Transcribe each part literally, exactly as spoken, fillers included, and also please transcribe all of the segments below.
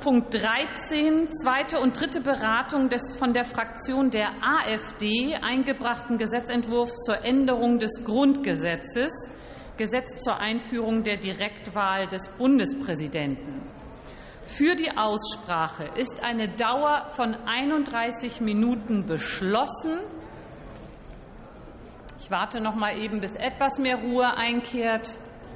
Punkt dreizehn, zweite und dritte Beratung des von der Fraktion der AfD eingebrachten Gesetzentwurfs zur Änderung des Grundgesetzes, Gesetz zur Einführung der Direktwahl des Bundespräsidenten. Für die Aussprache ist eine Dauer von einunddreißig Minuten beschlossen. Ich warte noch mal eben, bis etwas mehr Ruhe einkehrt.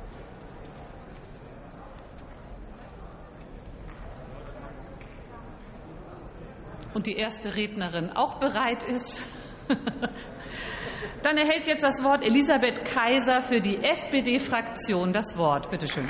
Und die erste Rednerin auch bereit ist. Dann erhält jetzt das Wort Elisabeth Kaiser für die S P D-Fraktion das Wort. Bitte schön.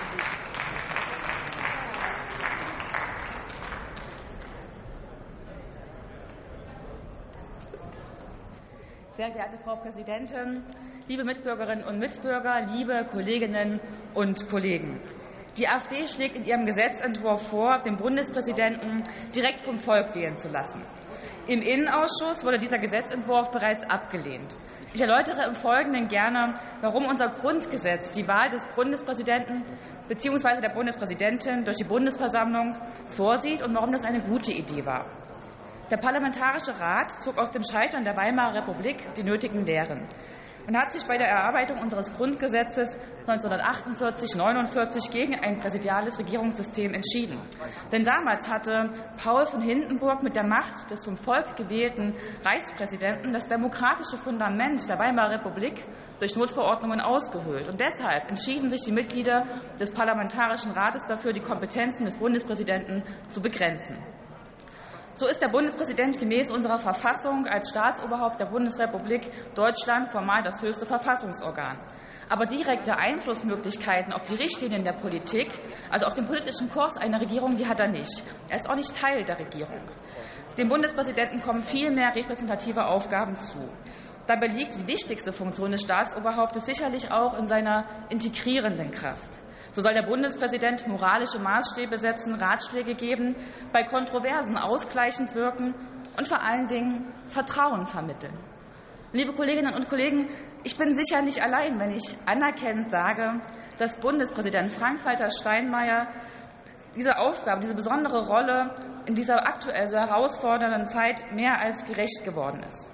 Sehr geehrte Frau Präsidentin, liebe Mitbürgerinnen und Mitbürger, liebe Kolleginnen und Kollegen! Die AfD schlägt in ihrem Gesetzentwurf vor, den Bundespräsidenten direkt vom Volk wählen zu lassen. Im Innenausschuss wurde dieser Gesetzentwurf bereits abgelehnt. Ich erläutere im Folgenden gerne, warum unser Grundgesetz die Wahl des Bundespräsidenten bzw. der Bundespräsidentin durch die Bundesversammlung vorsieht und warum das eine gute Idee war. Der Parlamentarische Rat zog aus dem Scheitern der Weimarer Republik die nötigen Lehren und hat sich bei der Erarbeitung unseres Grundgesetzes neunzehnhundertachtundvierzig neunundvierzig gegen ein präsidiales Regierungssystem entschieden. Denn damals hatte Paul von Hindenburg mit der Macht des vom Volk gewählten Reichspräsidenten das demokratische Fundament der Weimarer Republik durch Notverordnungen ausgehöhlt. Und deshalb entschieden sich die Mitglieder des Parlamentarischen Rates dafür, die Kompetenzen des Bundespräsidenten zu begrenzen. So ist der Bundespräsident gemäß unserer Verfassung als Staatsoberhaupt der Bundesrepublik Deutschland formal das höchste Verfassungsorgan. Aber direkte Einflussmöglichkeiten auf die Richtlinien der Politik, also auf den politischen Kurs einer Regierung, die hat er nicht. Er ist auch nicht Teil der Regierung. Dem Bundespräsidenten kommen viel mehr repräsentative Aufgaben zu. Dabei liegt die wichtigste Funktion des Staatsoberhauptes sicherlich auch in seiner integrierenden Kraft. So soll der Bundespräsident moralische Maßstäbe setzen, Ratschläge geben, bei Kontroversen ausgleichend wirken und vor allen Dingen Vertrauen vermitteln. Liebe Kolleginnen und Kollegen, ich bin sicher nicht allein, wenn ich anerkennend sage, dass Bundespräsident Frank-Walter Steinmeier diese Aufgabe, diese besondere Rolle in dieser aktuell so herausfordernden Zeit mehr als gerecht geworden ist.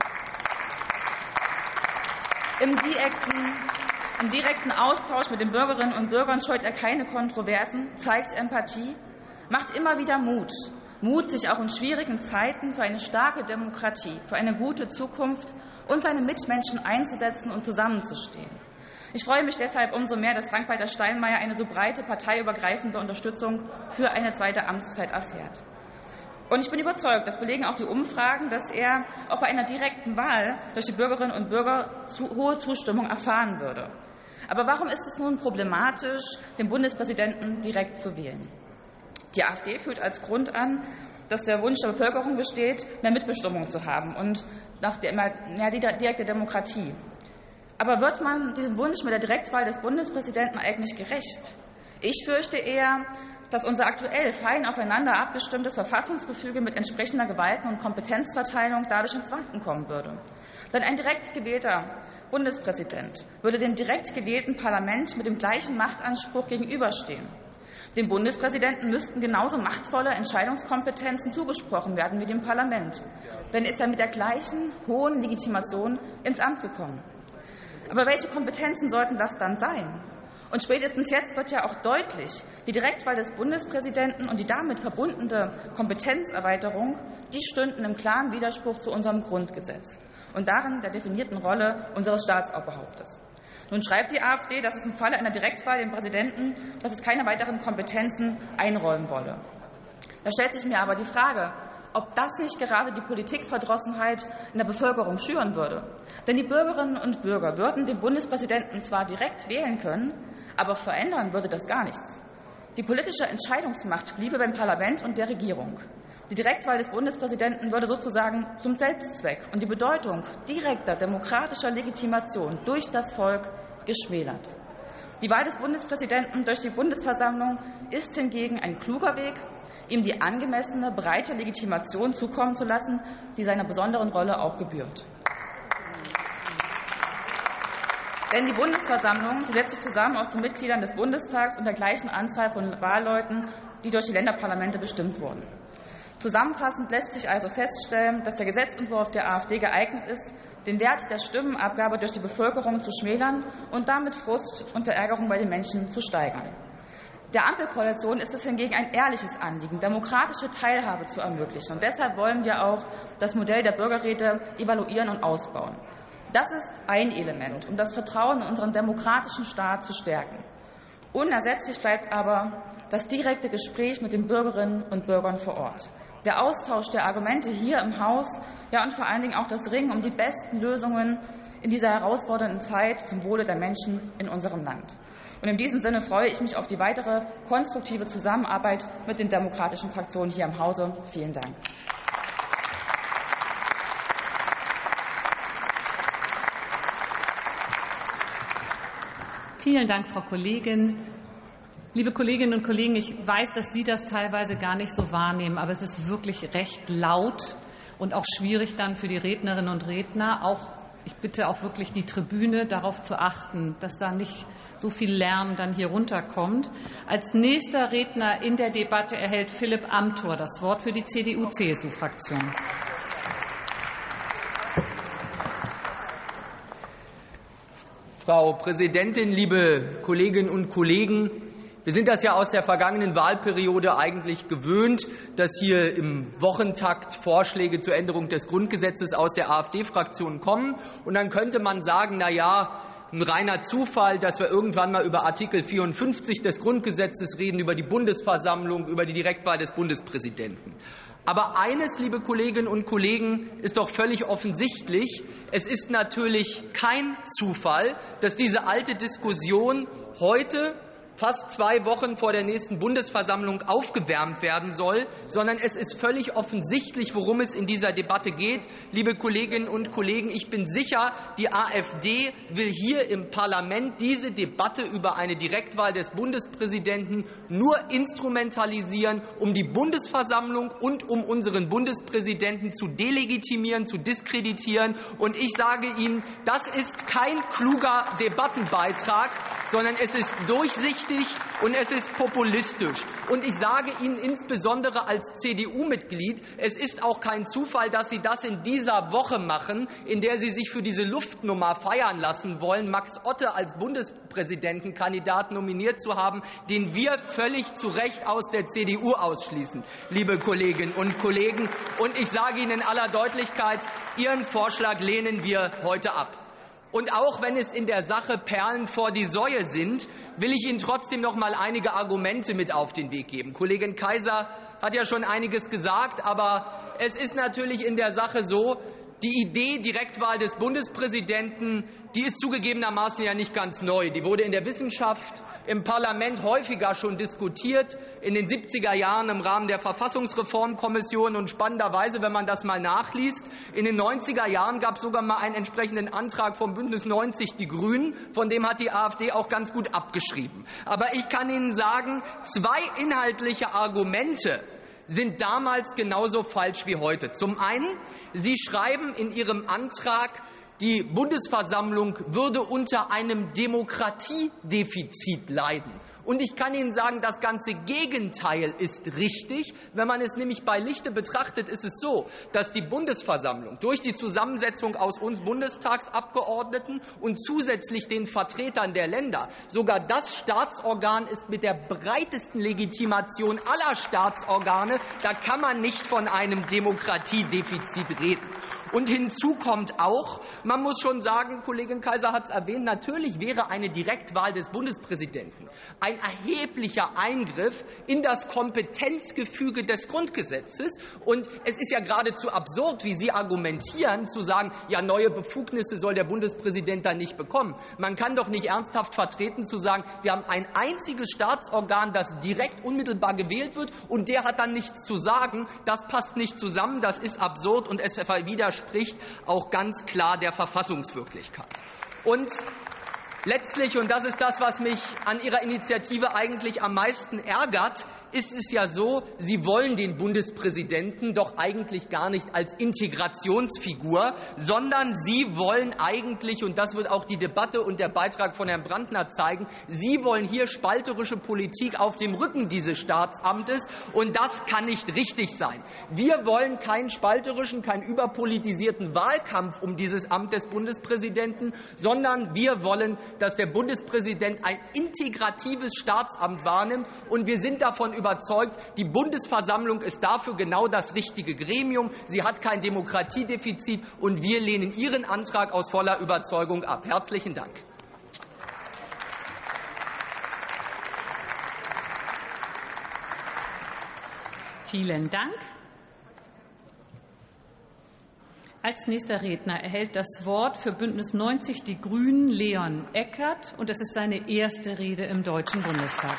Im direkten Im direkten Austausch mit den Bürgerinnen und Bürgern scheut er keine Kontroversen, zeigt Empathie, macht immer wieder Mut. Mut, sich auch in schwierigen Zeiten für eine starke Demokratie, für eine gute Zukunft und seine Mitmenschen einzusetzen und zusammenzustehen. Ich freue mich deshalb umso mehr, dass Frank-Walter Steinmeier eine so breite parteiübergreifende Unterstützung für eine zweite Amtszeit erfährt. Und ich bin überzeugt, das belegen auch die Umfragen, dass er auch bei einer direkten Wahl durch die Bürgerinnen und Bürger zu, hohe Zustimmung erfahren würde. Aber warum ist es nun problematisch, den Bundespräsidenten direkt zu wählen? Die AfD führt als Grund an, dass der Wunsch der Bevölkerung besteht, mehr Mitbestimmung zu haben und nach der mehr direkte Demokratie. Aber wird man diesem Wunsch mit der Direktwahl des Bundespräsidenten eigentlich gerecht? Ich fürchte eher, dass unser aktuell fein aufeinander abgestimmtes Verfassungsgefüge mit entsprechender Gewalten- und Kompetenzverteilung dadurch ins Wanken kommen würde. Denn ein direkt gewählter Bundespräsident würde dem direkt gewählten Parlament mit dem gleichen Machtanspruch gegenüberstehen. Dem Bundespräsidenten müssten genauso machtvolle Entscheidungskompetenzen zugesprochen werden wie dem Parlament. Denn ist er mit der gleichen hohen Legitimation ins Amt gekommen. Aber welche Kompetenzen sollten das dann sein? Und spätestens jetzt wird ja auch deutlich, die Direktwahl des Bundespräsidenten und die damit verbundene Kompetenzerweiterung, die stünden im klaren Widerspruch zu unserem Grundgesetz und darin der definierten Rolle unseres Staatsoberhauptes. Nun schreibt die AfD, dass es im Falle einer Direktwahl dem Präsidenten, dass es keine weiteren Kompetenzen einräumen wolle. Da stellt sich mir aber die Frage, ob das nicht gerade die Politikverdrossenheit in der Bevölkerung schüren würde. Denn die Bürgerinnen und Bürger würden den Bundespräsidenten zwar direkt wählen können, aber verändern würde das gar nichts. Die politische Entscheidungsmacht bliebe beim Parlament und der Regierung. Die Direktwahl des Bundespräsidenten würde sozusagen zum Selbstzweck und die Bedeutung direkter demokratischer Legitimation durch das Volk geschmälert. Die Wahl des Bundespräsidenten durch die Bundesversammlung ist hingegen ein kluger Weg, ihm die angemessene, breite Legitimation zukommen zu lassen, die seiner besonderen Rolle auch gebührt. Denn die Bundesversammlung setzt sich zusammen aus den Mitgliedern des Bundestags und der gleichen Anzahl von Wahlleuten die durch die Länderparlamente bestimmt wurden. Zusammenfassend lässt sich also feststellen, dass der Gesetzentwurf der AfD geeignet ist, den Wert der Stimmenabgabe durch die Bevölkerung zu schmälern und damit Frust und Verärgerung bei den Menschen zu steigern. Der Ampelkoalition ist es hingegen ein ehrliches Anliegen, demokratische Teilhabe zu ermöglichen. Und deshalb wollen wir auch das Modell der Bürgerräte evaluieren und ausbauen. Das ist ein Element, um das Vertrauen in unseren demokratischen Staat zu stärken. Unersetzlich bleibt aber das direkte Gespräch mit den Bürgerinnen und Bürgern vor Ort. Der Austausch der Argumente hier im Haus, ja und vor allen Dingen auch das Ringen um die besten Lösungen in dieser herausfordernden Zeit zum Wohle der Menschen in unserem Land. Und in diesem Sinne freue ich mich auf die weitere konstruktive Zusammenarbeit mit den demokratischen Fraktionen hier im Hause. Vielen Dank. Vielen Dank, Frau Kollegin. Liebe Kolleginnen und Kollegen, ich weiß, dass Sie das teilweise gar nicht so wahrnehmen, aber es ist wirklich recht laut und auch schwierig dann für die Rednerinnen und Redner. Auch ich bitte auch wirklich die Tribüne darauf zu achten, dass da nicht so viel Lärm dann hier runterkommt. Als nächster Redner in der Debatte erhält Philipp Amthor das Wort für die C D U C S U-Fraktion. Frau Präsidentin, liebe Kolleginnen und Kollegen! Wir sind das ja aus der vergangenen Wahlperiode eigentlich gewöhnt, dass hier im Wochentakt Vorschläge zur Änderung des Grundgesetzes aus der AfD-Fraktion kommen. Und dann könnte man sagen, na ja, ein reiner Zufall, dass wir irgendwann mal über Artikel vierundfünfzig des Grundgesetzes reden, über die Bundesversammlung, über die Direktwahl des Bundespräsidenten. Aber eines, liebe Kolleginnen und Kollegen, ist doch völlig offensichtlich. Es ist natürlich kein Zufall, dass diese alte Diskussion heute, fast zwei Wochen vor der nächsten Bundesversammlung, aufgewärmt werden soll, sondern es ist völlig offensichtlich, worum es in dieser Debatte geht. Liebe Kolleginnen und Kollegen, ich bin sicher, die AfD will hier im Parlament diese Debatte über eine Direktwahl des Bundespräsidenten nur instrumentalisieren, um die Bundesversammlung und um unseren Bundespräsidenten zu delegitimieren, zu diskreditieren. Und ich sage Ihnen, das ist kein kluger Debattenbeitrag, sondern es ist durchsichtig und es ist populistisch. Und ich sage Ihnen insbesondere als C D U-Mitglied, es ist auch kein Zufall, dass Sie das in dieser Woche machen, in der Sie sich für diese Luftnummer feiern lassen wollen, Max Otte als Bundespräsidentenkandidat nominiert zu haben, den wir völlig zu Recht aus der C D U ausschließen, liebe Kolleginnen und Kollegen. Und ich sage Ihnen in aller Deutlichkeit, Ihren Vorschlag lehnen wir heute ab. Und auch wenn es in der Sache Perlen vor die Säue sind, will ich Ihnen trotzdem noch mal einige Argumente mit auf den Weg geben. Kollegin Kaiser hat ja schon einiges gesagt, aber es ist natürlich in der Sache so, die Idee Direktwahl des Bundespräsidenten, die ist zugegebenermaßen ja nicht ganz neu. Die wurde in der Wissenschaft, im Parlament häufiger schon diskutiert, in den siebziger Jahren im Rahmen der Verfassungsreformkommission. Und spannenderweise, wenn man das mal nachliest, in den neunziger Jahren gab es sogar mal einen entsprechenden Antrag vom Bündnis neunzig Die Grünen, von dem hat die AfD auch ganz gut abgeschrieben. Aber ich kann Ihnen sagen, zwei inhaltliche Argumente sind damals genauso falsch wie heute. Zum einen, Sie schreiben in Ihrem Antrag, die Bundesversammlung würde unter einem Demokratiedefizit leiden. Und ich kann Ihnen sagen, das ganze Gegenteil ist richtig. Wenn man es nämlich bei Lichte betrachtet, ist es so, dass die Bundesversammlung durch die Zusammensetzung aus uns Bundestagsabgeordneten und zusätzlich den Vertretern der Länder sogar das Staatsorgan ist mit der breitesten Legitimation aller Staatsorgane. Da kann man nicht von einem Demokratiedefizit reden. Und hinzu kommt auch, man muss schon sagen, Kollegin Kaiser hat es erwähnt, natürlich wäre eine Direktwahl des Bundespräsidenten ein erheblicher Eingriff in das Kompetenzgefüge des Grundgesetzes. Und es ist ja geradezu absurd, wie Sie argumentieren, zu sagen, ja, neue Befugnisse soll der Bundespräsident dann nicht bekommen. Man kann doch nicht ernsthaft vertreten, zu sagen, wir haben ein einziges Staatsorgan, das direkt unmittelbar gewählt wird, und der hat dann nichts zu sagen. Das passt nicht zusammen, das ist absurd, und es widerspricht auch ganz klar der Verfassungswirklichkeit. Und letztlich, und das ist das, was mich an Ihrer Initiative eigentlich am meisten ärgert, ist es ja so, Sie wollen den Bundespräsidenten doch eigentlich gar nicht als Integrationsfigur, sondern Sie wollen eigentlich, und das wird auch die Debatte und der Beitrag von Herrn Brandner zeigen, Sie wollen hier spalterische Politik auf dem Rücken dieses Staatsamtes, und das kann nicht richtig sein. Wir wollen keinen spalterischen, keinen überpolitisierten Wahlkampf um dieses Amt des Bundespräsidenten, sondern wir wollen, dass der Bundespräsident ein integratives Staatsamt wahrnimmt, und wir sind davon überzeugt, die Bundesversammlung ist dafür genau das richtige Gremium. Sie hat kein Demokratiedefizit, und wir lehnen Ihren Antrag aus voller Überzeugung ab. Herzlichen Dank. Vielen Dank. Als nächster Redner erhält das Wort für Bündnis neunzig Die Grünen Leon Eckert, und es ist seine erste Rede im Deutschen Bundestag.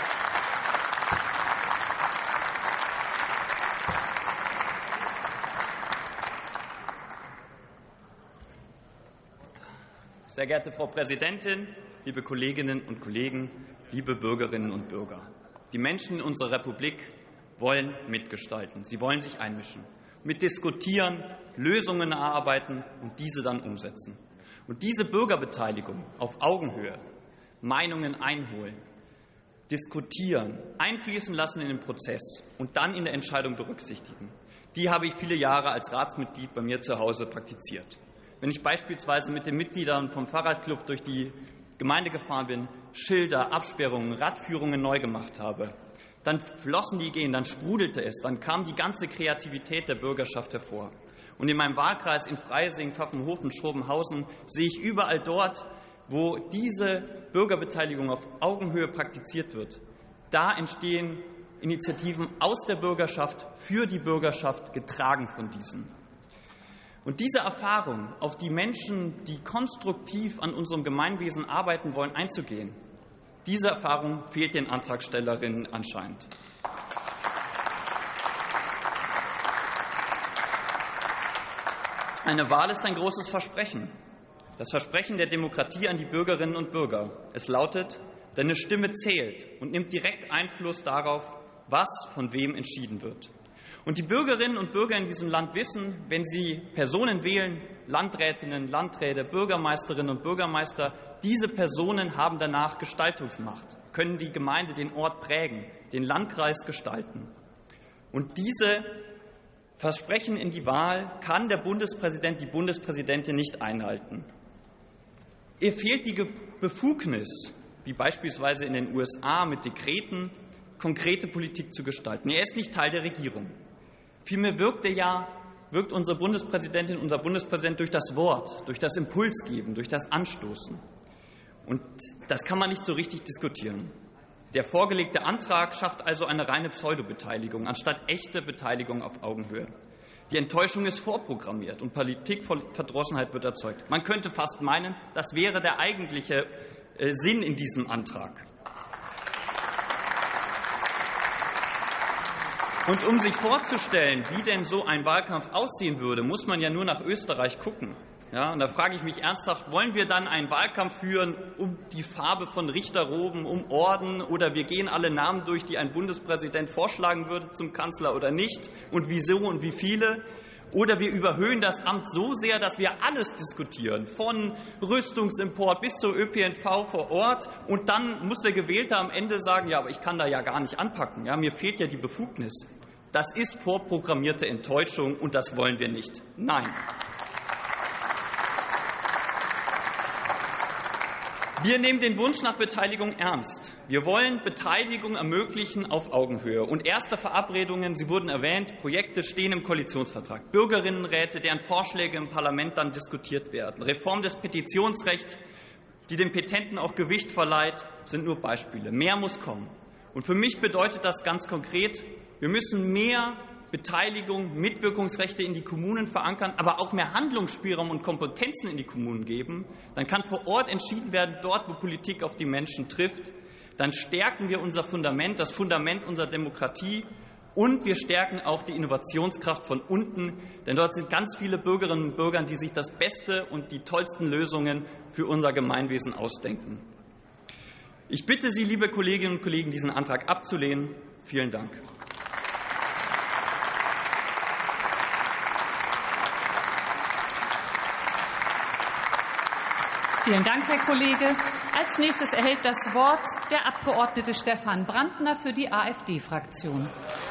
Sehr geehrte Frau Präsidentin, liebe Kolleginnen und Kollegen, liebe Bürgerinnen und Bürger! Die Menschen in unserer Republik wollen mitgestalten. Sie wollen sich einmischen, mitdiskutieren, Lösungen erarbeiten und diese dann umsetzen. Und diese Bürgerbeteiligung auf Augenhöhe, Meinungen einholen, diskutieren, einfließen lassen in den Prozess und dann in der Entscheidung berücksichtigen, die habe ich viele Jahre als Ratsmitglied bei mir zu Hause praktiziert. Wenn ich beispielsweise mit den Mitgliedern vom Fahrradclub durch die Gemeinde gefahren bin, Schilder, Absperrungen, Radführungen neu gemacht habe, dann flossen die Ideen, dann sprudelte es, dann kam die ganze Kreativität der Bürgerschaft hervor. Und in meinem Wahlkreis in Freising, Pfaffenhofen, Schrobenhausen sehe ich überall dort, wo diese Bürgerbeteiligung auf Augenhöhe praktiziert wird, da entstehen Initiativen aus der Bürgerschaft, für die Bürgerschaft, getragen von diesen. Und diese Erfahrung, auf die Menschen, die konstruktiv an unserem Gemeinwesen arbeiten wollen, einzugehen, diese Erfahrung fehlt den Antragstellerinnen anscheinend. Eine Wahl ist ein großes Versprechen. Das Versprechen der Demokratie an die Bürgerinnen und Bürger. Es lautet, deine Stimme zählt und nimmt direkt Einfluss darauf, was von wem entschieden wird. Und die Bürgerinnen und Bürger in diesem Land wissen, wenn sie Personen wählen, Landrätinnen, Landräte, Bürgermeisterinnen und Bürgermeister, diese Personen haben danach Gestaltungsmacht, können die Gemeinde, den Ort prägen, den Landkreis gestalten. Und diese Versprechen in die Wahl kann der Bundespräsident, die Bundespräsidentin nicht einhalten. Ihr fehlt die Befugnis, wie beispielsweise in den U S A mit Dekreten, konkrete Politik zu gestalten. Er ist nicht Teil der Regierung. Vielmehr wirkt er ja, wirkt unsere Bundespräsidentin, unser Bundespräsident durch das Wort, durch das Impulsgeben, durch das Anstoßen. Und das kann man nicht so richtig diskutieren. Der vorgelegte Antrag schafft also eine reine Pseudobeteiligung anstatt echte Beteiligung auf Augenhöhe. Die Enttäuschung ist vorprogrammiert und Politikverdrossenheit wird erzeugt. Man könnte fast meinen, das wäre der eigentliche äh, Sinn in diesem Antrag. Und um sich vorzustellen, wie denn so ein Wahlkampf aussehen würde, muss man ja nur nach Österreich gucken. Ja, und da frage ich mich ernsthaft, wollen wir dann einen Wahlkampf führen um die Farbe von Richterroben, um Orden, oder wir gehen alle Namen durch, die ein Bundespräsident vorschlagen würde zum Kanzler oder nicht, und wieso und wie viele? Oder wir überhöhen das Amt so sehr, dass wir alles diskutieren, von Rüstungsimport bis zur Ö P N V vor Ort. Und dann muss der Gewählte am Ende sagen, ja, aber ich kann da ja gar nicht anpacken. Ja, mir fehlt ja die Befugnis. Das ist vorprogrammierte Enttäuschung, und das wollen wir nicht. Nein. Wir nehmen den Wunsch nach Beteiligung ernst. Wir wollen Beteiligung ermöglichen auf Augenhöhe. Und erste Verabredungen, Sie wurden erwähnt, Projekte stehen im Koalitionsvertrag. Bürgerinnenräte, deren Vorschläge im Parlament dann diskutiert werden. Reform des Petitionsrechts, die den Petenten auch Gewicht verleiht, sind nur Beispiele. Mehr muss kommen. Und für mich bedeutet das ganz konkret, wir müssen mehr Beteiligung, Mitwirkungsrechte in die Kommunen verankern, aber auch mehr Handlungsspielraum und Kompetenzen in die Kommunen geben. Dann kann vor Ort entschieden werden, dort, wo Politik auf die Menschen trifft. Dann stärken wir unser Fundament, das Fundament unserer Demokratie, und wir stärken auch die Innovationskraft von unten, denn dort sind ganz viele Bürgerinnen und Bürger, die sich das Beste und die tollsten Lösungen für unser Gemeinwesen ausdenken. Ich bitte Sie, liebe Kolleginnen und Kollegen, diesen Antrag abzulehnen Vielen Dank. Vielen Dank, Herr Kollege. Als nächstes erhält das Wort der Abgeordnete Stefan Brandner für die AfD-Fraktion.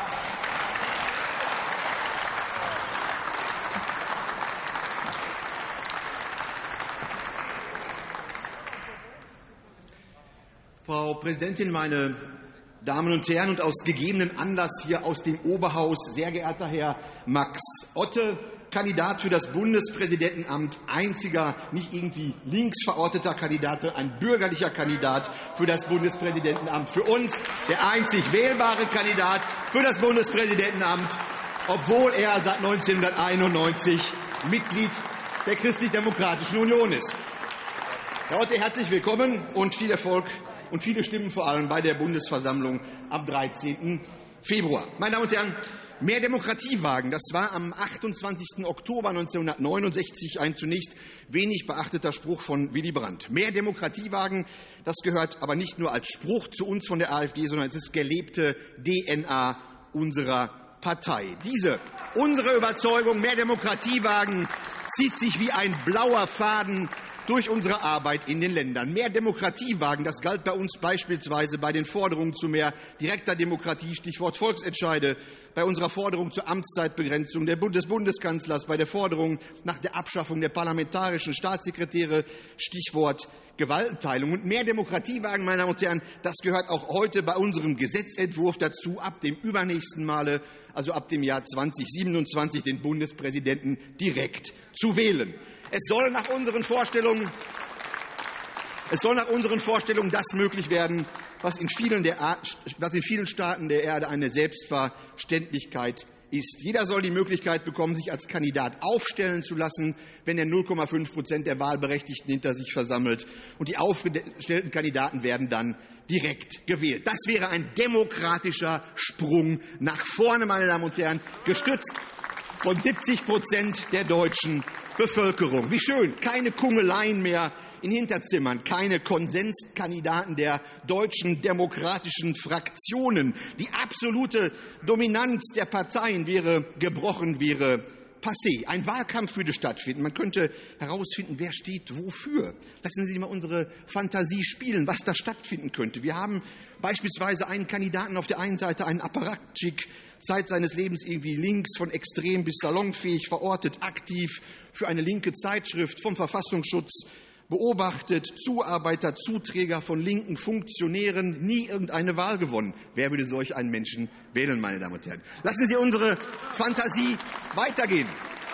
Frau Präsidentin, meine Damen und Herren! Und aus gegebenem Anlass hier aus dem Oberhaus, sehr geehrter Herr Max Otte, Kandidat für das Bundespräsidentenamt, einziger, nicht irgendwie links verorteter Kandidat, sondern ein bürgerlicher Kandidat für das Bundespräsidentenamt. Für uns der einzig wählbare Kandidat für das Bundespräsidentenamt, obwohl er seit neunzehnhunderteinundneunzig Mitglied der Christlich-Demokratischen Union ist. Herr Otte, herzlich willkommen und viel Erfolg und viele Stimmen vor allem bei der Bundesversammlung am dreizehnten Februar. Meine Damen und Herren, mehr Demokratie wagen, das war am achtundzwanzigsten Oktober neunzehnhundertneunundsechzig ein zunächst wenig beachteter Spruch von Willy Brandt. Mehr Demokratie wagen, das gehört aber nicht nur als Spruch zu uns von der AfD, sondern es ist gelebte D N A unserer Partei. Diese, unsere Überzeugung, mehr Demokratie wagen, zieht sich wie ein blauer Faden durch unsere Arbeit in den Ländern. Mehr Demokratie wagen, das galt bei uns beispielsweise bei den Forderungen zu mehr direkter Demokratie, Stichwort Volksentscheide, bei unserer Forderung zur Amtszeitbegrenzung des Bundeskanzlers, bei der Forderung nach der Abschaffung der parlamentarischen Staatssekretäre, Stichwort Gewaltenteilung. Und mehr Demokratie wagen, meine Damen und Herren, das gehört auch heute bei unserem Gesetzentwurf dazu, ab dem übernächsten Male, also ab dem Jahr zweitausendsiebenundzwanzig, den Bundespräsidenten direkt zu wählen. Es soll nach unseren Vorstellungen, es soll nach unseren Vorstellungen das möglich werden, was in vielen, der, was in vielen Staaten der Erde eine Selbstverständlichkeit ist. Jeder soll die Möglichkeit bekommen, sich als Kandidat aufstellen zu lassen, wenn er null Komma fünf Prozent der Wahlberechtigten hinter sich versammelt. Und die aufgestellten Kandidaten werden dann direkt gewählt. Das wäre ein demokratischer Sprung nach vorne, meine Damen und Herren, gestützt von siebzig Prozent der deutschen Bevölkerung. Wie schön, keine Kungeleien mehr in Hinterzimmern, keine Konsenskandidaten der deutschen demokratischen Fraktionen. Die absolute Dominanz der Parteien wäre gebrochen, wäre passé. Ein Wahlkampf würde stattfinden. Man könnte herausfinden, wer steht wofür. Lassen Sie mal unsere Fantasie spielen, was da stattfinden könnte. Wir haben beispielsweise einen Kandidaten auf der einen Seite, einen Apparatschik, Zeit seines Lebens irgendwie links, von extrem bis salonfähig verortet, aktiv für eine linke Zeitschrift, vom Verfassungsschutz beobachtet, Zuarbeiter, Zuträger von linken Funktionären, nie irgendeine Wahl gewonnen. Wer würde solch einen Menschen wählen, meine Damen und Herren? Lassen Sie unsere Fantasie weitergehen.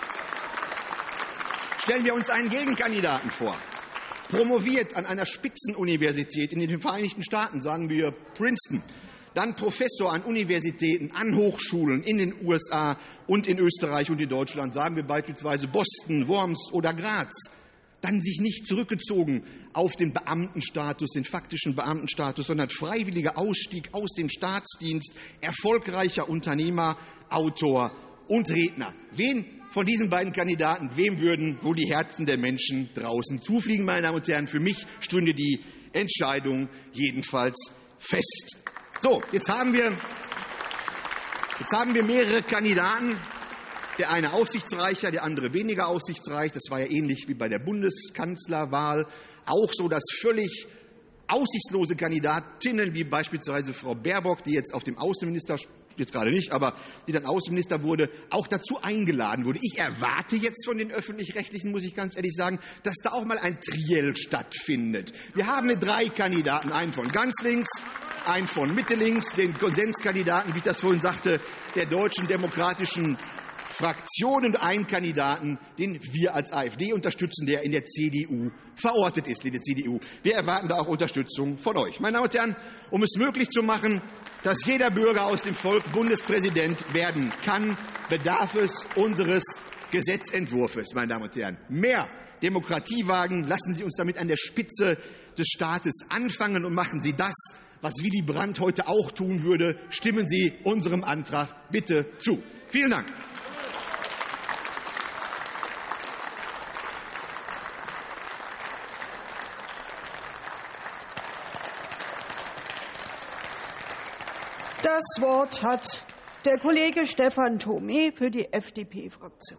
Stellen wir uns einen Gegenkandidaten vor. Promoviert an einer Spitzenuniversität in den Vereinigten Staaten, sagen wir Princeton. Dann Professor an Universitäten, an Hochschulen in den U S A und in Österreich und in Deutschland, sagen wir beispielsweise Boston, Worms oder Graz. Dann sich nicht zurückgezogen auf den Beamtenstatus, den faktischen Beamtenstatus, sondern freiwilliger Ausstieg aus dem Staatsdienst, erfolgreicher Unternehmer, Autor und Redner. Wen von diesen beiden Kandidaten, wem würden wohl die Herzen der Menschen draußen zufliegen, meine Damen und Herren? Für mich stünde die Entscheidung jedenfalls fest. So, jetzt haben wir, jetzt haben wir mehrere Kandidaten. Der eine aussichtsreicher, der andere weniger aussichtsreich. Das war ja ähnlich wie bei der Bundeskanzlerwahl. Auch so, dass völlig aussichtslose Kandidatinnen, wie beispielsweise Frau Baerbock, die jetzt auf dem Außenminister, jetzt gerade nicht, aber die dann Außenminister wurde, auch dazu eingeladen wurde. Ich erwarte jetzt von den Öffentlich-Rechtlichen, muss ich ganz ehrlich sagen, dass da auch mal ein Triell stattfindet. Wir haben drei Kandidaten, einen von ganz links, einen von Mitte links, den Konsenskandidaten, wie ich das vorhin sagte, der Deutschen Demokratischen Fraktion und einen Kandidaten, den wir als AfD unterstützen, der in der C D U verortet ist, liebe C D U. Wir erwarten da auch Unterstützung von euch. Meine Damen und Herren, um es möglich zu machen, dass jeder Bürger aus dem Volk Bundespräsident werden kann, bedarf es unseres Gesetzentwurfs. Meine Damen und Herren, mehr Demokratie wagen. Lassen Sie uns damit an der Spitze des Staates anfangen und machen Sie das, was Willy Brandt heute auch tun würde. Stimmen Sie unserem Antrag bitte zu. Vielen Dank. Das Das Wort hat der Kollege Stefan Thome für die F D P-Fraktion.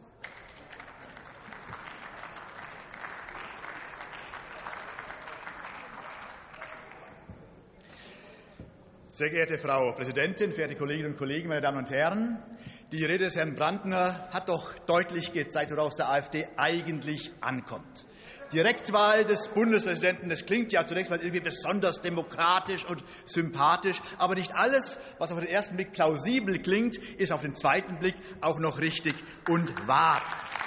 Sehr geehrte Frau Präsidentin, verehrte Kolleginnen und Kollegen, meine Damen und Herren! Die Rede des Herrn Brandner hat doch deutlich gezeigt, worauf es der AfD eigentlich ankommt. Direktwahl des Bundespräsidenten, das klingt ja zunächst mal irgendwie besonders demokratisch und sympathisch, aber nicht alles, was auf den ersten Blick plausibel klingt, ist auf den zweiten Blick auch noch richtig und wahr.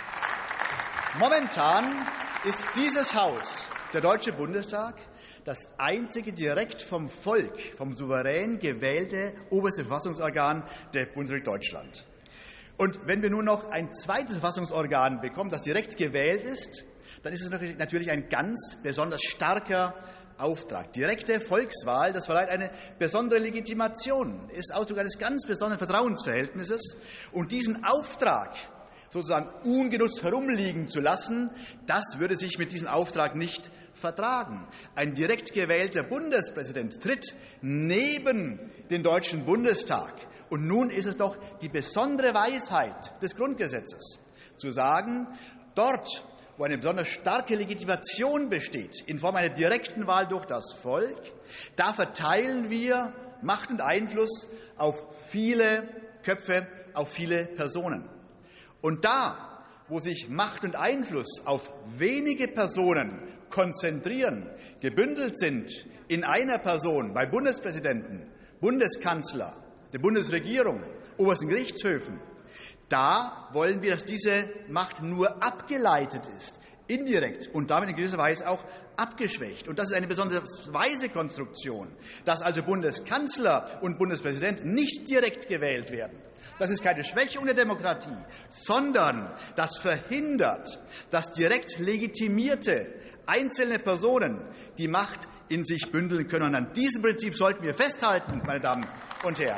Momentan ist dieses Haus, der Deutsche Bundestag, das einzige direkt vom Volk, vom Souverän gewählte oberste Verfassungsorgan der Bundesrepublik Deutschland. Und wenn wir nun noch ein zweites Verfassungsorgan bekommen, das direkt gewählt ist, dann ist es natürlich ein ganz besonders starker Auftrag. Direkte Volkswahl, das verleiht eine besondere Legitimation, ist Ausdruck eines ganz besonderen Vertrauensverhältnisses. Und diesen Auftrag sozusagen ungenutzt herumliegen zu lassen, das würde sich mit diesem Auftrag nicht vertragen. Ein direkt gewählter Bundespräsident tritt neben den Deutschen Bundestag. Und nun ist es doch die besondere Weisheit des Grundgesetzes, zu sagen, dort, wo eine besonders starke Legitimation besteht, in Form einer direkten Wahl durch das Volk, da verteilen wir Macht und Einfluss auf viele Köpfe, auf viele Personen. Und da, wo sich Macht und Einfluss auf wenige Personen konzentrieren, gebündelt sind in einer Person bei Bundespräsidenten, Bundeskanzler, der Bundesregierung, obersten Gerichtshöfen, da wollen wir, dass diese Macht nur abgeleitet ist, indirekt und damit in gewisser Weise auch abgeschwächt. Und das ist eine besonders weise Konstruktion, dass also Bundeskanzler und Bundespräsident nicht direkt gewählt werden. Das ist keine Schwächung der Demokratie, sondern das verhindert, dass direkt legitimierte einzelne Personen die Macht in sich bündeln können. Und an diesem Prinzip sollten wir festhalten, meine Damen und Herren.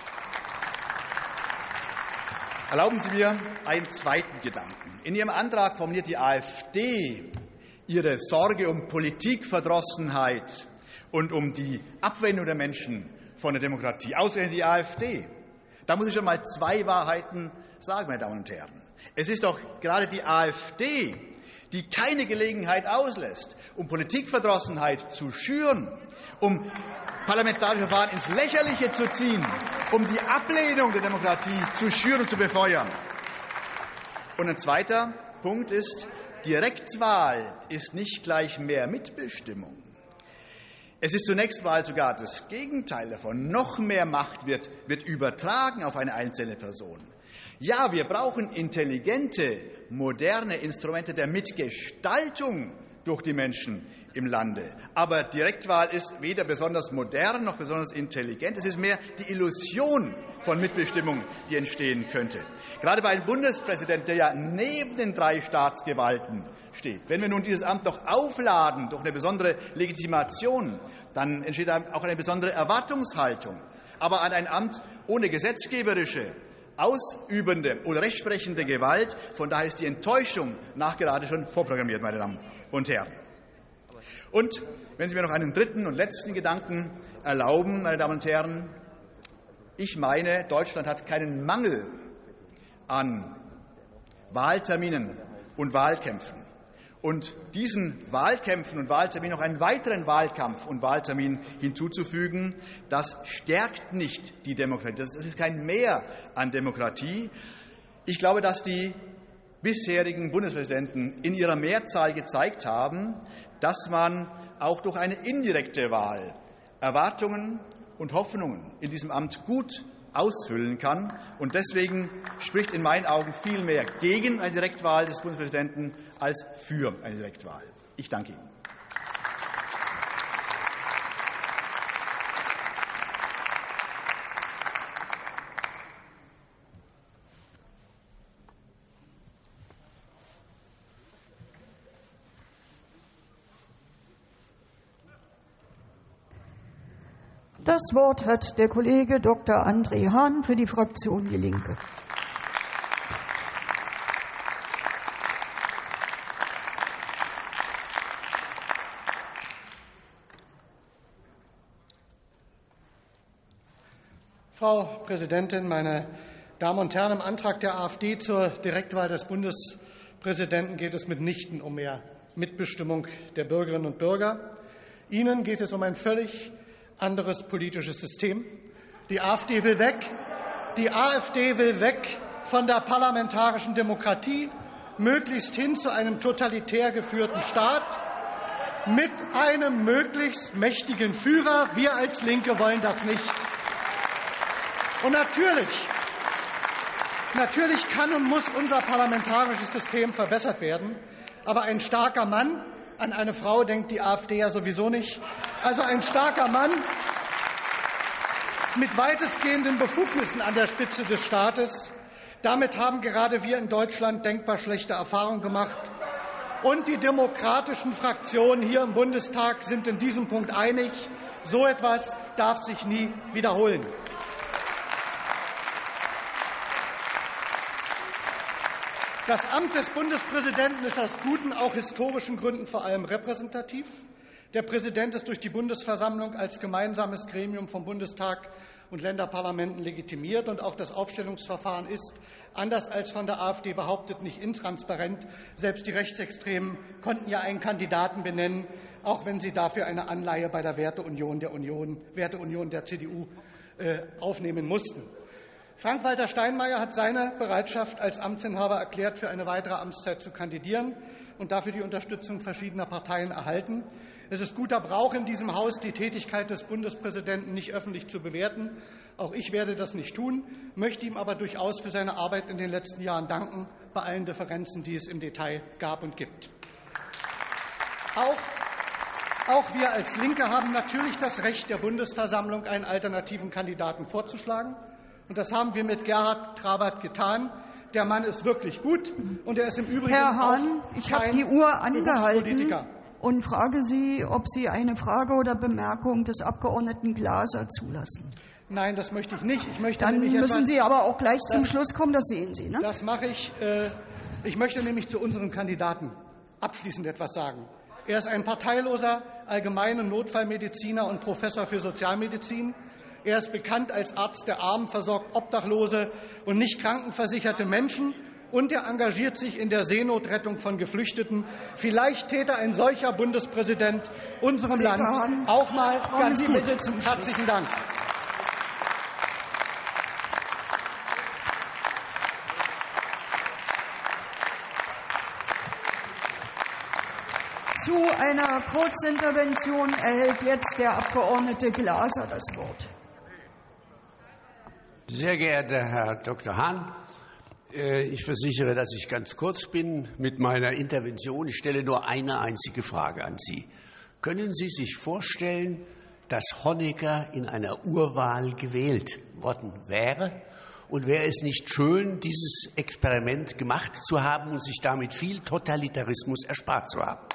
Erlauben Sie mir einen zweiten Gedanken. In Ihrem Antrag formuliert die AfD ihre Sorge um Politikverdrossenheit und um die Abwendung der Menschen von der Demokratie. Ausgerechnet die AfD. Da muss ich schon mal zwei Wahrheiten sagen, meine Damen und Herren. Es ist doch gerade die AfD, die keine Gelegenheit auslässt, um Politikverdrossenheit zu schüren, um parlamentarische Verfahren ins Lächerliche zu ziehen, um die Ablehnung der Demokratie zu schüren und zu befeuern. Und ein zweiter Punkt ist, Direktwahl ist nicht gleich mehr Mitbestimmung. Es ist zunächst mal sogar das Gegenteil davon. Noch mehr Macht wird, wird übertragen auf eine einzelne Person. Ja, wir brauchen intelligente, moderne Instrumente der Mitgestaltung durch die Menschen im Lande. Aber Direktwahl ist weder besonders modern noch besonders intelligent. Es ist mehr die Illusion von Mitbestimmung, die entstehen könnte. Gerade bei einem Bundespräsidenten, der ja neben den drei Staatsgewalten steht. Wenn wir nun dieses Amt noch aufladen durch eine besondere Legitimation, dann entsteht auch eine besondere Erwartungshaltung. Aber an ein Amt ohne gesetzgeberische, ausübende oder rechtsprechende Gewalt, von daher ist die Enttäuschung nachgerade schon vorprogrammiert, meine Damen und Herren. Und wenn Sie mir noch einen dritten und letzten Gedanken erlauben, meine Damen und Herren, ich meine, Deutschland hat keinen Mangel an Wahlterminen und Wahlkämpfen. Und diesen Wahlkämpfen und Wahlterminen noch einen weiteren Wahlkampf und Wahltermin hinzuzufügen, das stärkt nicht die Demokratie. Das ist kein Mehr an Demokratie. Ich glaube, dass die bisherigen Bundespräsidenten in ihrer Mehrzahl gezeigt haben, dass man auch durch eine indirekte Wahl Erwartungen und Hoffnungen in diesem Amt gut ausfüllen kann. Und deswegen spricht in meinen Augen viel mehr gegen eine Direktwahl des Bundespräsidenten als für eine Direktwahl. Ich danke Ihnen. Das Wort hat der Kollege Doktor André Hahn für die Fraktion Die Linke. Frau Frau Präsidentin, meine Damen und Herren! Im Antrag der AfD zur Direktwahl des Bundespräsidenten geht es mitnichten um mehr Mitbestimmung der Bürgerinnen und Bürger. Ihnen geht es um ein völlig anderes politisches System. Die AfD will weg. Die AfD will weg von der parlamentarischen Demokratie, möglichst hin zu einem totalitär geführten Staat mit einem möglichst mächtigen Führer. Wir als Linke wollen das nicht. Und natürlich, natürlich kann und muss unser parlamentarisches System verbessert werden. Aber ein starker Mann, an eine Frau denkt die AfD ja sowieso nicht, also ein starker Mann mit weitestgehenden Befugnissen an der Spitze des Staates, damit haben gerade wir in Deutschland denkbar schlechte Erfahrungen gemacht. Und die demokratischen Fraktionen hier im Bundestag sind in diesem Punkt einig. So etwas darf sich nie wiederholen. Das Amt des Bundespräsidenten ist aus guten, auch historischen Gründen vor allem repräsentativ. Der Präsident ist durch die Bundesversammlung als gemeinsames Gremium vom Bundestag und Länderparlamenten legitimiert. Und auch das Aufstellungsverfahren ist, anders als von der AfD behauptet, nicht intransparent. Selbst die Rechtsextremen konnten ja einen Kandidaten benennen, auch wenn sie dafür eine Anleihe bei der Werteunion der, Union, Werteunion der C D U äh, aufnehmen mussten. Frank-Walter Steinmeier hat seine Bereitschaft als Amtsinhaber erklärt, für eine weitere Amtszeit zu kandidieren und dafür die Unterstützung verschiedener Parteien erhalten. Es ist guter Brauch in diesem Haus, die Tätigkeit des Bundespräsidenten nicht öffentlich zu bewerten. Auch ich werde das nicht tun, möchte ihm aber durchaus für seine Arbeit in den letzten Jahren danken, bei allen Differenzen, die es im Detail gab und gibt. Auch Auch wir als Linke haben natürlich das Recht, der Bundesversammlung einen alternativen Kandidaten vorzuschlagen. Und das haben wir mit Gerhard Trabert getan. Der Mann ist wirklich gut und er ist im Übrigen Herr Hahn, auch ich habe kein die Uhr angehalten Berufspolitiker. Und frage Sie, ob Sie eine Frage oder Bemerkung des Abgeordneten Glaser zulassen. Nein, das möchte ich nicht. Ich möchte Dann nämlich müssen etwas, Sie aber auch gleich zum das, Schluss kommen. Das sehen Sie, ne? Das mache ich. Ich möchte nämlich zu unserem Kandidaten abschließend etwas sagen. Er ist ein parteiloser Allgemein- und Notfallmediziner und Professor für Sozialmedizin. Er ist bekannt als Arzt der Armen, versorgt Obdachlose und nicht krankenversicherte Menschen. Und er engagiert sich in der Seenotrettung von Geflüchteten. Vielleicht täte ein solcher Bundespräsident unserem Land auch mal ganz gut. Herzlichen Dank. Zu einer Kurzintervention erhält jetzt der Abgeordnete Glaser das Wort. Sehr geehrter Herr Doktor Hahn, ich versichere, dass ich ganz kurz bin mit meiner Intervention. Ich stelle nur eine einzige Frage an Sie. Können Sie sich vorstellen, dass Honecker in einer Urwahl gewählt worden wäre? Und wäre es nicht schön, dieses Experiment gemacht zu haben und sich damit viel Totalitarismus erspart zu haben?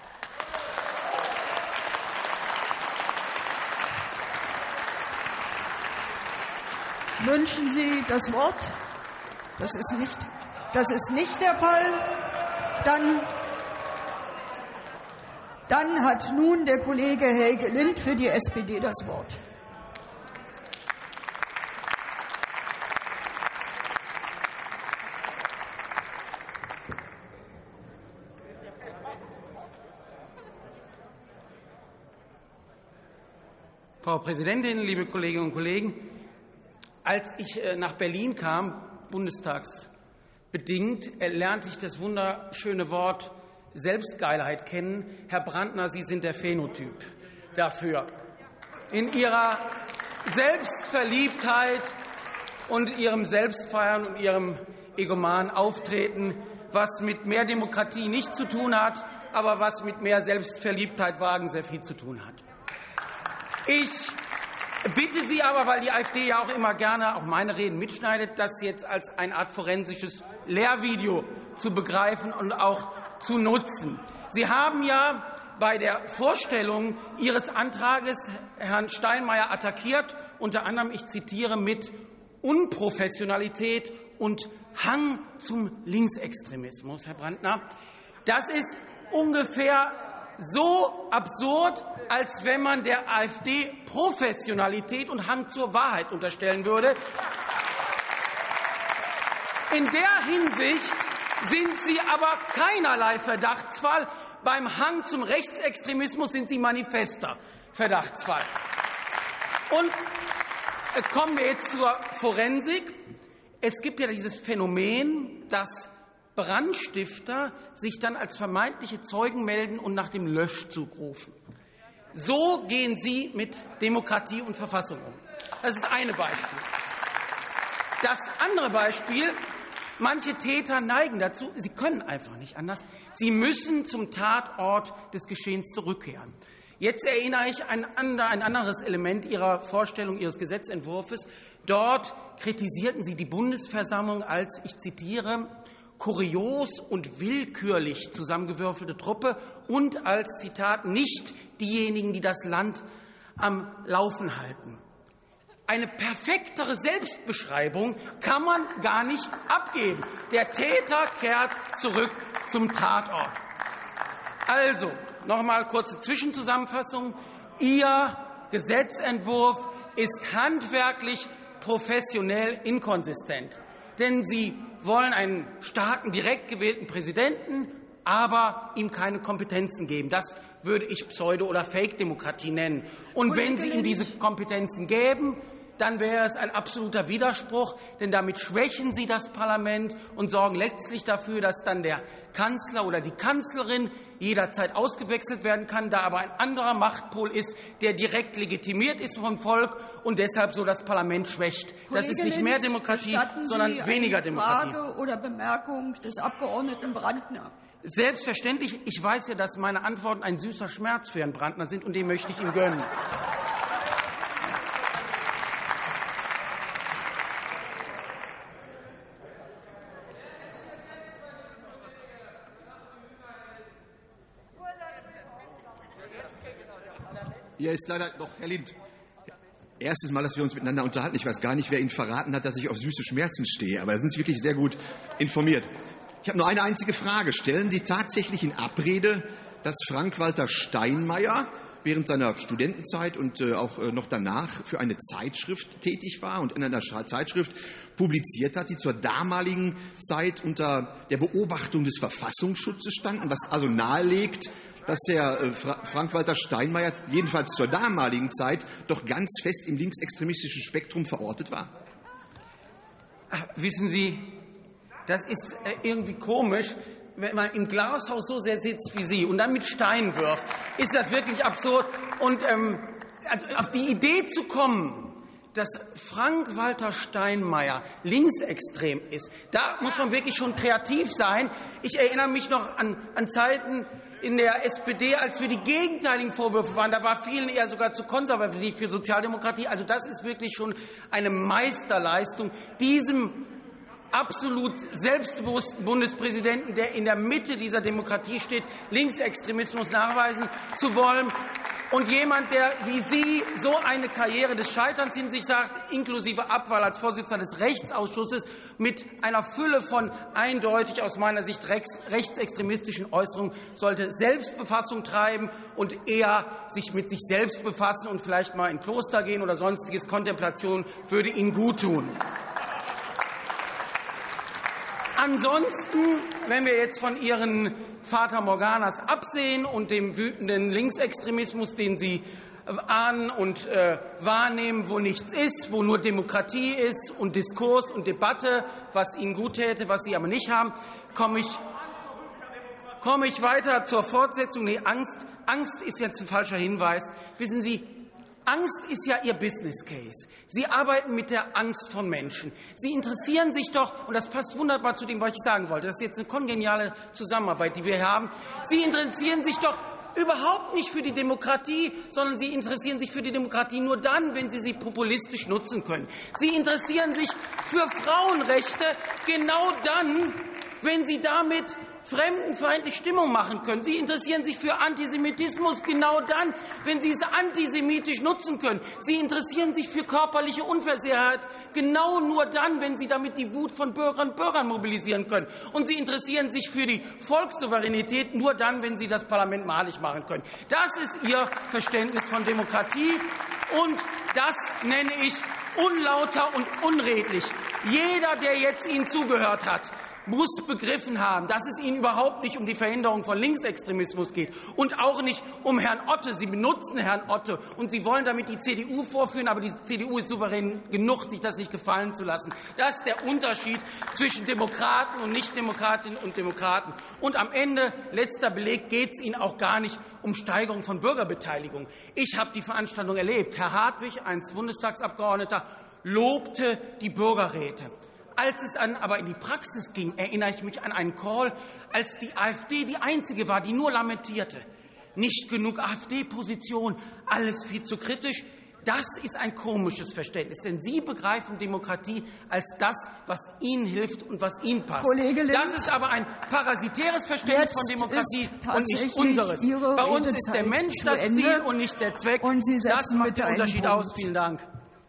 Wünschen Sie das Wort? Das ist nicht, das ist nicht der Fall. Dann, dann hat nun der Kollege Helge Lind für die S P D das Wort. Frau Präsidentin, liebe Kolleginnen und Kollegen! Als ich nach Berlin kam, bundestagsbedingt, lernte ich das wunderschöne Wort Selbstgeilheit kennen. Herr Brandner, Sie sind der Phänotyp dafür. In Ihrer Selbstverliebtheit und Ihrem Selbstfeiern und Ihrem egomanen Auftreten, was mit mehr Demokratie nichts zu tun hat, aber was mit mehr Selbstverliebtheit wagen sehr viel zu tun hat. Ich bitte Sie aber, weil die AfD ja auch immer gerne auch meine Reden mitschneidet, das jetzt als eine Art forensisches Lehrvideo zu begreifen und auch zu nutzen. Sie haben ja bei der Vorstellung Ihres Antrages Herrn Steinmeier attackiert, unter anderem, ich zitiere, mit Unprofessionalität und Hang zum Linksextremismus, Herr Brandner. Das ist ungefähr so absurd, als wenn man der AfD Professionalität und Hang zur Wahrheit unterstellen würde. In der Hinsicht sind Sie aber keinerlei Verdachtsfall. Beim Hang zum Rechtsextremismus sind Sie manifester Verdachtsfall. Und kommen wir jetzt zur Forensik. Es gibt ja dieses Phänomen, dass Brandstifter sich dann als vermeintliche Zeugen melden und nach dem Löschzug rufen. So gehen Sie mit Demokratie und Verfassung um. Das ist eine Beispiel. Das andere Beispiel: Manche Täter neigen dazu, sie können einfach nicht anders. Sie müssen zum Tatort des Geschehens zurückkehren. Jetzt erinnere ich an ein anderes Element Ihrer Vorstellung, Ihres Gesetzentwurfs. Dort kritisierten Sie die Bundesversammlung als, ich zitiere, kurios und willkürlich zusammengewürfelte Truppe und als, Zitat, nicht diejenigen, die das Land am Laufen halten. Eine perfektere Selbstbeschreibung kann man gar nicht abgeben. Der Täter kehrt zurück zum Tatort. Also, noch einmal kurze Zwischenzusammenfassung. Ihr Gesetzentwurf ist handwerklich professionell inkonsistent. Denn Sie wollen einen starken, direkt gewählten Präsidenten, aber ihm keine Kompetenzen geben. Das würde ich Pseudo- oder Fake-Demokratie nennen. Und wenn Sie ihm diese Kompetenzen geben, dann wäre es ein absoluter Widerspruch, denn damit schwächen Sie das Parlament und sorgen letztlich dafür, dass dann der Kanzler oder die Kanzlerin jederzeit ausgewechselt werden kann, da aber ein anderer Machtpol ist, der direkt legitimiert ist vom Volk und deshalb so das Parlament schwächt. Das ist nicht mehr Demokratie, sondern weniger Demokratie. Frage oder Bemerkung des Abgeordneten Brandner. Selbstverständlich. Ich weiß ja, dass meine Antworten ein süßer Schmerz für Herrn Brandner sind, und den möchte ich ihm gönnen. Hier ist leider noch Herr Lind. Erstes Mal, dass wir uns miteinander unterhalten. Ich weiß gar nicht, wer Ihnen verraten hat, dass ich auf süße Schmerzen stehe. Aber da sind Sie wirklich sehr gut informiert. Ich habe nur eine einzige Frage. Stellen Sie tatsächlich in Abrede, dass Frank-Walter Steinmeier während seiner Studentenzeit und äh, auch äh, noch danach für eine Zeitschrift tätig war und in einer Zeitschrift publiziert hat, die zur damaligen Zeit unter der Beobachtung des Verfassungsschutzes standen, was also nahelegt, dass Herr äh, Fra- Frank-Walter Steinmeier jedenfalls zur damaligen Zeit doch ganz fest im linksextremistischen Spektrum verortet war? Ach, wissen Sie, das ist äh, irgendwie komisch. Wenn man im Glashaus so sehr sitzt wie Sie und dann mit Steinen wirft, ist das wirklich absurd. Und ähm, also auf die Idee zu kommen, dass Frank-Walter Steinmeier linksextrem ist, da muss man wirklich schon kreativ sein. Ich erinnere mich noch an, an Zeiten in der S P D, als wir die gegenteiligen Vorwürfe waren. Da war vielen eher sogar zu konservativ für Sozialdemokratie. Also das ist wirklich schon eine Meisterleistung, diesem absolut selbstbewussten Bundespräsidenten, der in der Mitte dieser Demokratie steht, Linksextremismus nachweisen zu wollen. Und jemand, der wie Sie so eine Karriere des Scheiterns in sich sagt, inklusive Abwahl als Vorsitzender des Rechtsausschusses, mit einer Fülle von eindeutig aus meiner Sicht rechtsextremistischen Äußerungen, sollte Selbstbefassung treiben und eher sich mit sich selbst befassen und vielleicht mal in ein Kloster gehen oder sonstiges. Kontemplation würde Ihnen gut tun. Ansonsten, wenn wir jetzt von Ihren Fata Morganas absehen und dem wütenden Linksextremismus, den Sie ahnen und äh, wahrnehmen, wo nichts ist, wo nur Demokratie ist und Diskurs und Debatte, was Ihnen gut täte, was Sie aber nicht haben, komme ich, komme ich weiter zur Fortsetzung. Nee, Angst, Angst ist jetzt ein falscher Hinweis. Wissen Sie, Angst ist ja Ihr Business Case. Sie arbeiten mit der Angst von Menschen. Sie interessieren sich doch, und das passt wunderbar zu dem, was ich sagen wollte, das ist jetzt eine kongeniale Zusammenarbeit, die wir hier haben. Sie interessieren sich doch überhaupt nicht für die Demokratie, sondern Sie interessieren sich für die Demokratie nur dann, wenn Sie sie populistisch nutzen können. Sie interessieren sich für Frauenrechte genau dann, wenn Sie damit fremdenfeindlich Stimmung machen können. Sie interessieren sich für Antisemitismus genau dann, wenn Sie es antisemitisch nutzen können. Sie interessieren sich für körperliche Unversehrtheit genau nur dann, wenn Sie damit die Wut von Bürgerinnen und Bürgern mobilisieren können. Und Sie interessieren sich für die Volkssouveränität nur dann, wenn Sie das Parlament malig machen können. Das ist Ihr Verständnis von Demokratie, und das nenne ich unlauter und unredlich. Jeder, der jetzt Ihnen zugehört hat, muss begriffen haben, dass es Ihnen überhaupt nicht um die Verhinderung von Linksextremismus geht und auch nicht um Herrn Otte. Sie benutzen Herrn Otte, und Sie wollen damit die C D U vorführen, aber die C D U ist souverän genug, sich das nicht gefallen zu lassen. Das ist der Unterschied zwischen Demokraten und Nichtdemokratinnen und Demokraten. Und am Ende, letzter Beleg, geht es Ihnen auch gar nicht um Steigerung von Bürgerbeteiligung. Ich habe die Veranstaltung erlebt. Herr Hartwig, ein Bundestagsabgeordneter, lobte die Bürgerräte. Als es dann aber in die Praxis ging, erinnere ich mich an einen Call, als die AfD die einzige war, die nur lamentierte. Nicht genug AfD-Position, alles viel zu kritisch. Das ist ein komisches Verständnis, denn Sie begreifen Demokratie als das, was Ihnen hilft und was Ihnen passt. Kollege Lind, das ist aber ein parasitäres Verständnis von Demokratie und nicht unseres. Ihre Bei uns ist der Mensch das Ziel und nicht der Zweck. Und Sie setzen das macht bitte den Unterschied einen aus. Punkt. Vielen Dank.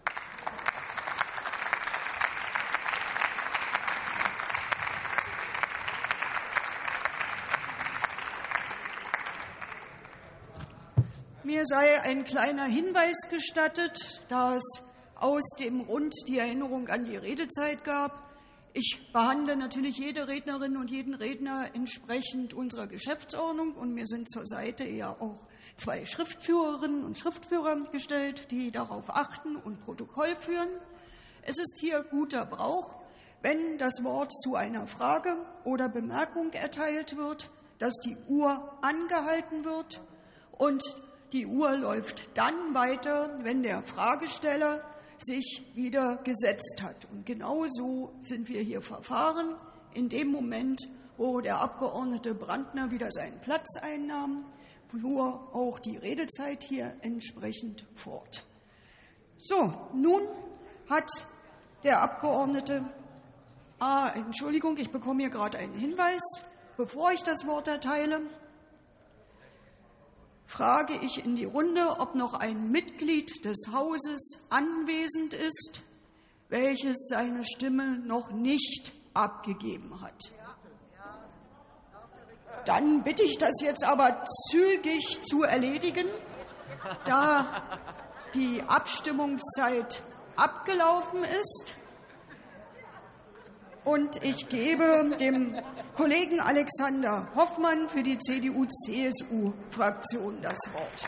Mir sei ein kleiner Hinweis gestattet, da es aus dem Rund die Erinnerung an die Redezeit gab. Ich behandle natürlich jede Rednerin und jeden Redner entsprechend unserer Geschäftsordnung, und mir sind zur Seite ja auch zwei Schriftführerinnen und Schriftführer gestellt, die darauf achten und Protokoll führen. Es ist hier guter Brauch, wenn das Wort zu einer Frage oder Bemerkung erteilt wird, dass die Uhr angehalten wird, und die Uhr läuft dann weiter, wenn der Fragesteller sich wieder gesetzt hat. Und genau so sind wir hier verfahren. In dem Moment, wo der Abgeordnete Brandner wieder seinen Platz einnahm, fuhr auch die Redezeit hier entsprechend fort. So, nun hat der Abgeordnete, ah, Entschuldigung, ich bekomme hier gerade einen Hinweis, bevor ich das Wort erteile, frage ich in die Runde, ob noch ein Mitglied des Hauses anwesend ist, welches seine Stimme noch nicht abgegeben hat. Dann bitte ich das jetzt aber zügig zu erledigen, da die Abstimmungszeit abgelaufen ist. Und ich gebe dem Kollegen Alexander Hoffmann für die C D U C S U-Fraktion das Wort.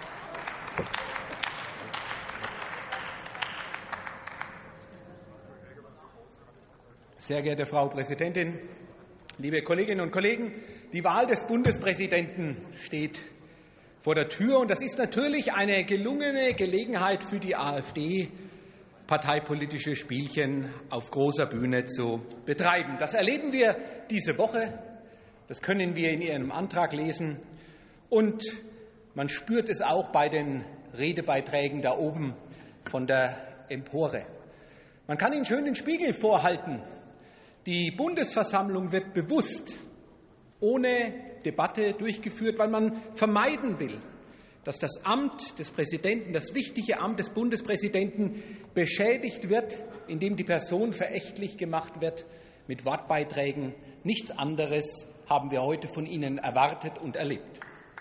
Sehr geehrte Frau Präsidentin, liebe Kolleginnen und Kollegen! Die Wahl des Bundespräsidenten steht vor der Tür, und das ist natürlich eine gelungene Gelegenheit für die AfD, parteipolitische Spielchen auf großer Bühne zu betreiben. Das erleben wir diese Woche. Das können wir in Ihrem Antrag lesen. Und man spürt es auch bei den Redebeiträgen da oben von der Empore. Man kann Ihnen schön den Spiegel vorhalten. Die Bundesversammlung wird bewusst ohne Debatte durchgeführt, weil man vermeiden will, dass das Amt des Präsidenten, das wichtige Amt des Bundespräsidenten, beschädigt wird, indem die Person verächtlich gemacht wird mit Wortbeiträgen. Nichts anderes haben wir heute von Ihnen erwartet und erlebt.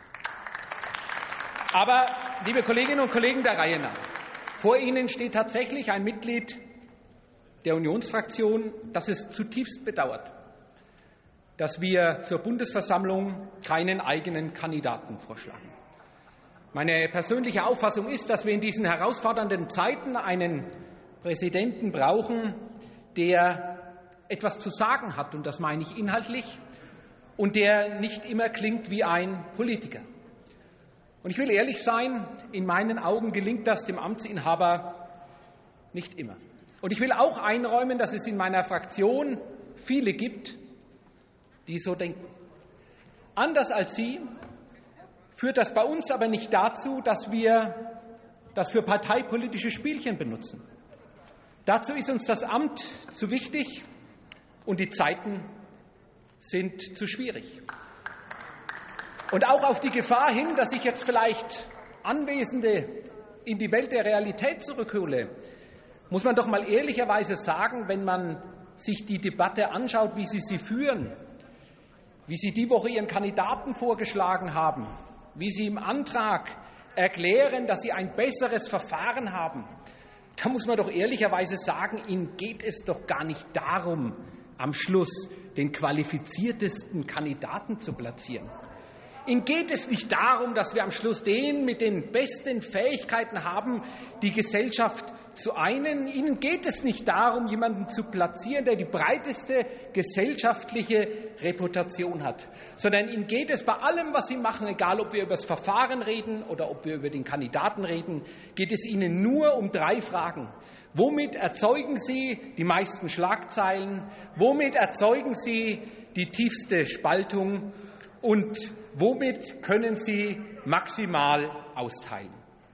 Aber, liebe Kolleginnen und Kollegen, der Reihe nach. Vor Ihnen steht tatsächlich ein Mitglied der Unionsfraktion, das es zutiefst bedauert, dass wir zur Bundesversammlung keinen eigenen Kandidaten vorschlagen. Meine persönliche Auffassung ist, dass wir in diesen herausfordernden Zeiten einen Präsidenten brauchen, der etwas zu sagen hat, und das meine ich inhaltlich, und der nicht immer klingt wie ein Politiker. Und ich will ehrlich sein, in meinen Augen gelingt das dem Amtsinhaber nicht immer. Und ich will auch einräumen, dass es in meiner Fraktion viele gibt, die so denken. Anders als Sie führt das bei uns aber nicht dazu, dass wir das für parteipolitische Spielchen benutzen. Dazu ist uns das Amt zu wichtig und die Zeiten sind zu schwierig. Und auch auf die Gefahr hin, dass ich jetzt vielleicht Anwesende in die Welt der Realität zurückhole, muss man doch mal ehrlicherweise sagen, wenn man sich die Debatte anschaut, wie Sie sie führen, wie Sie die Woche Ihren Kandidaten vorgeschlagen haben, wie Sie im Antrag erklären, dass Sie ein besseres Verfahren haben, da muss man doch ehrlicherweise sagen, Ihnen geht es doch gar nicht darum, am Schluss den qualifiziertesten Kandidaten zu platzieren. Ihnen geht es nicht darum, dass wir am Schluss den mit den besten Fähigkeiten haben, die Gesellschaft zu einen. Ihnen geht es nicht darum, jemanden zu platzieren, der die breiteste gesellschaftliche Reputation hat, sondern Ihnen geht es bei allem, was Sie machen, egal ob wir über das Verfahren reden oder ob wir über den Kandidaten reden, geht es Ihnen nur um drei Fragen. Womit erzeugen Sie die meisten Schlagzeilen? Womit erzeugen Sie die tiefste Spaltung? Und womit können Sie maximal austeilen?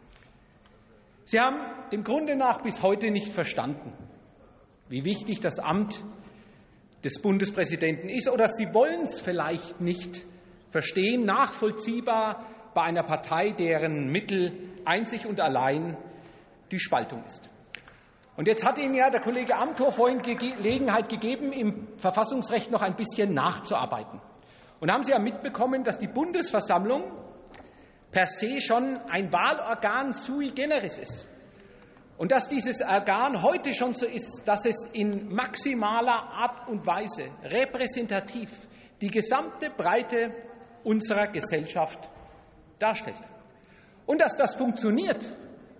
Sie haben dem Grunde nach bis heute nicht verstanden, wie wichtig das Amt des Bundespräsidenten ist, oder Sie wollen es vielleicht nicht verstehen, nachvollziehbar bei einer Partei, deren Mittel einzig und allein die Spaltung ist. Und jetzt hat Ihnen ja der Kollege Amthor vorhin Gelegenheit gegeben, im Verfassungsrecht noch ein bisschen nachzuarbeiten. Und haben Sie ja mitbekommen, dass die Bundesversammlung per se schon ein Wahlorgan sui generis ist. Und dass dieses Organ heute schon so ist, dass es in maximaler Art und Weise repräsentativ die gesamte Breite unserer Gesellschaft darstellt. Und dass das funktioniert,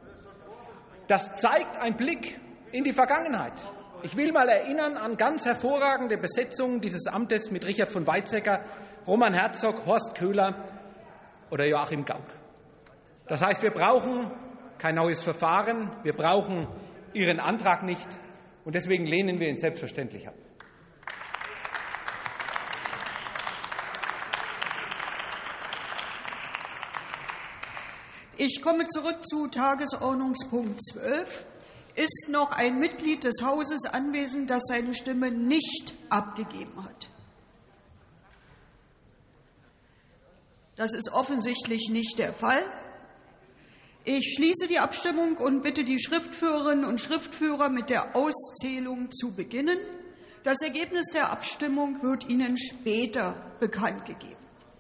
das zeigt ein Blick in die Vergangenheit. Ich will mal erinnern an ganz hervorragende Besetzungen dieses Amtes mit Richard von Weizsäcker, Roman Herzog, Horst Köhler oder Joachim Gauck. Das heißt, wir brauchen kein neues Verfahren, wir brauchen Ihren Antrag nicht, und deswegen lehnen wir ihn selbstverständlich ab. Ich komme zurück zu Tagesordnungspunkt zwölf. Ist noch ein Mitglied des Hauses anwesend, das seine Stimme nicht abgegeben hat? Das ist offensichtlich nicht der Fall. Ich schließe die Abstimmung und bitte die Schriftführerinnen und Schriftführer, mit der Auszählung zu beginnen. Das Ergebnis der Abstimmung wird Ihnen später bekannt gegeben.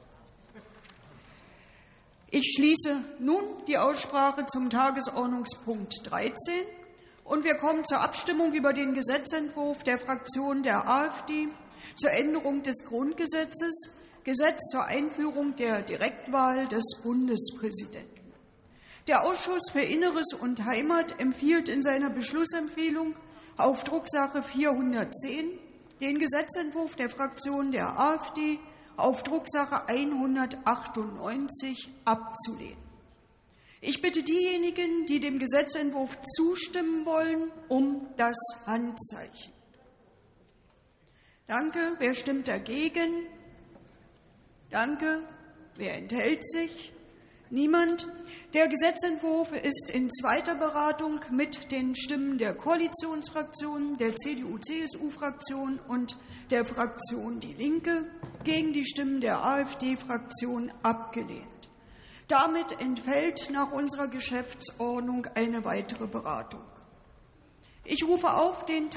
Ich schließe nun die Aussprache zum Tagesordnungspunkt dreizehn. Und wir kommen zur Abstimmung über den Gesetzentwurf der Fraktion der AfD zur Änderung des Grundgesetzes, Gesetz zur Einführung der Direktwahl des Bundespräsidenten. Der Ausschuss für Inneres und Heimat empfiehlt in seiner Beschlussempfehlung auf Drucksache vierhundertzehn den Gesetzentwurf der Fraktion der AfD auf Drucksache hundertachtundneunzig abzulehnen. Ich bitte diejenigen, die dem Gesetzentwurf zustimmen wollen, um das Handzeichen. Danke. Wer stimmt dagegen? Danke. Wer enthält sich? Niemand. Der Gesetzentwurf ist in zweiter Beratung mit den Stimmen der Koalitionsfraktionen, der C D U-C S U-Fraktion und der Fraktion Die Linke gegen die Stimmen der AfD-Fraktion abgelehnt. Damit entfällt nach unserer Geschäftsordnung eine weitere Beratung. Ich rufe auf den